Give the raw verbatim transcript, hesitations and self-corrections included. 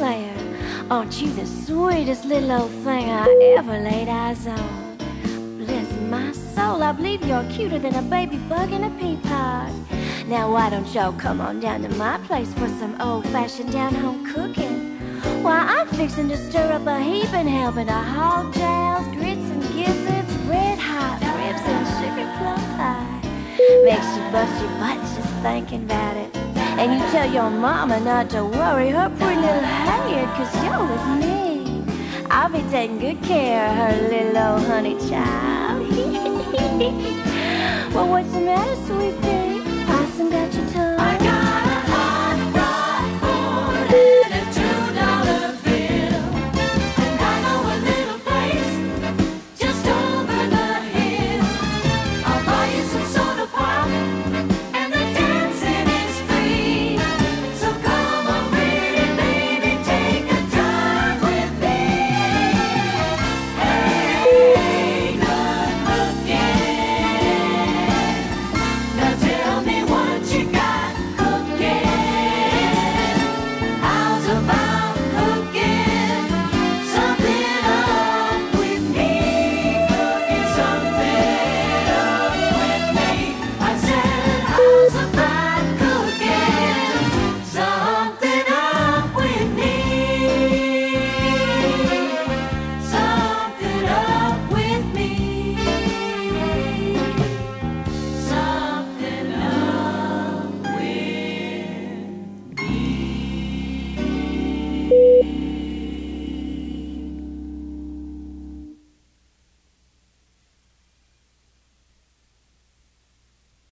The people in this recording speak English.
player. Aren't you the sweetest little old thing I ever laid eyes on? Bless my soul, I believe you're cuter than a baby bug in a pea pod. Now why don't y'all come on down to my place for some old-fashioned down-home cooking? Why, I'm fixing to stir up a heaping helping of hog jowls, grits and gizzards, red-hot ribs and sugar plum pie. Makes you bust your buttons just thinking about it. And you tell your mama not to worry her pretty little head, 'cause you're with me. I'll be taking good care of her little old honey child. Well, what's the matter, sweet pea?